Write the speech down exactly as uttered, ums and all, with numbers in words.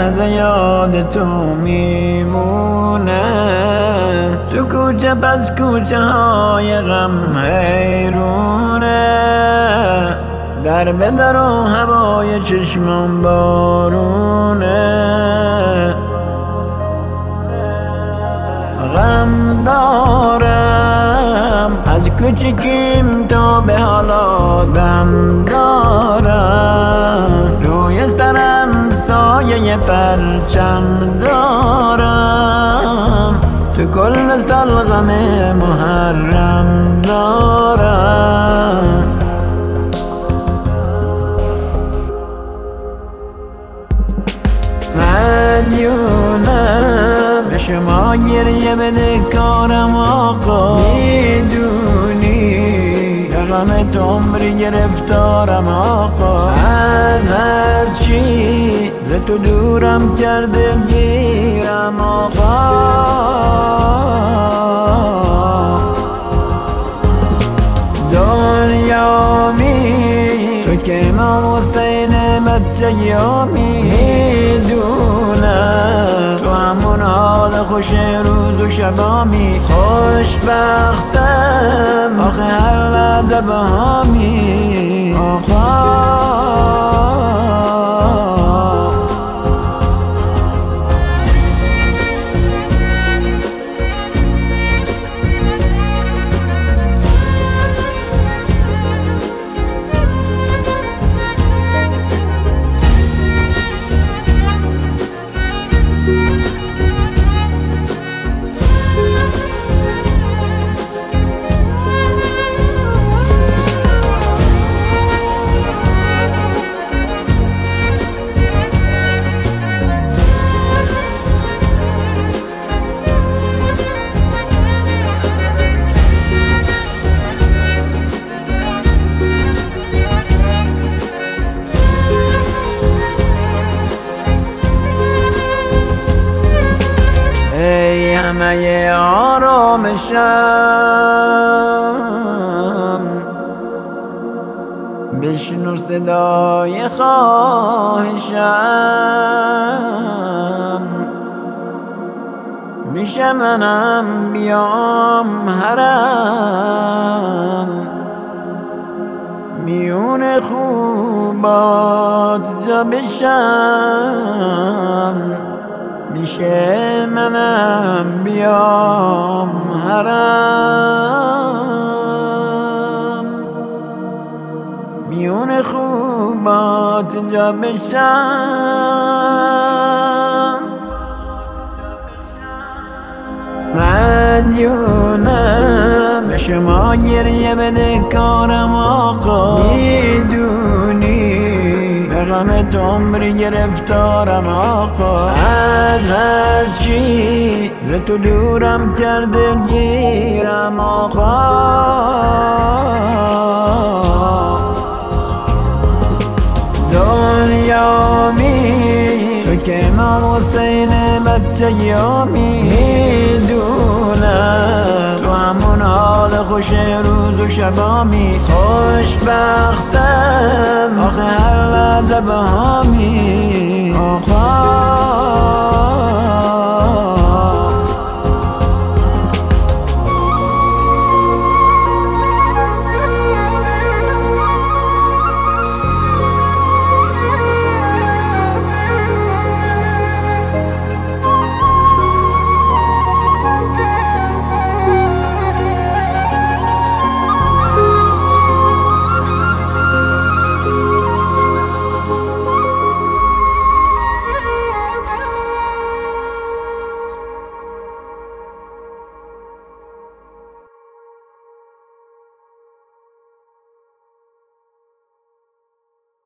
لحظه یاد تو میمونه، تو کوچه پس کوچه های غم حیرونه، در به در و هوای چشمم بارونه، غم دارم از کوچکیم تا به حالا دم دارم، روی سرم سایه پرچم دارم، تو کل سال غم محرم دارم. مدیونم به شما گریه بده کارم آقا، میدونی رقمت عمری گرفتارم آقا، از هر چی ز تو دورم کرده گیرم آقا، دنیا می تو که امام حسین بچه یامی، میدونم تو همون حال خوش روز و شبامی، خوشبختم آخه هر لحظه بهامی آقا. همه آرامشم بشنو صدای خواهشم، میشه منم بیام حرم، میون خوبات جا بشم، میشه منم بیام حرم، میون خوبات جا بشم. مدیونم به شما گریه بده کارم آقا، میدونی رقمت عمری گرفتارم آقا، از هر چی ز تو دورم کرده گیرم آقا، دنیا می تو که امام حسین بچه یامی، میدونم تو همون حال خوش روز و شبامی، خوشبختم آخه هر لحظه بهامی آقا.